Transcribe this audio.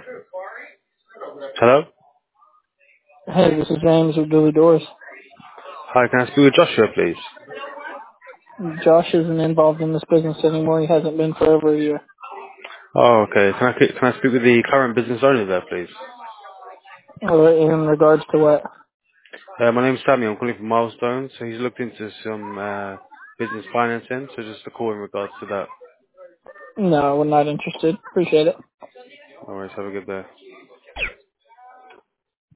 Hello? Hey, this is James with Julie Doors. Hi, can I speak with Joshua, please? Josh isn't involved in this business anymore. He hasn't been for over a year. Oh, okay. Can I speak with the current business owner there, please? In regards to what? My name's Sammy. I'm calling from Milestone. So he's looked into some business financing. So just a call in regards to that. No, we're not interested. Appreciate it. Alright, have a good day.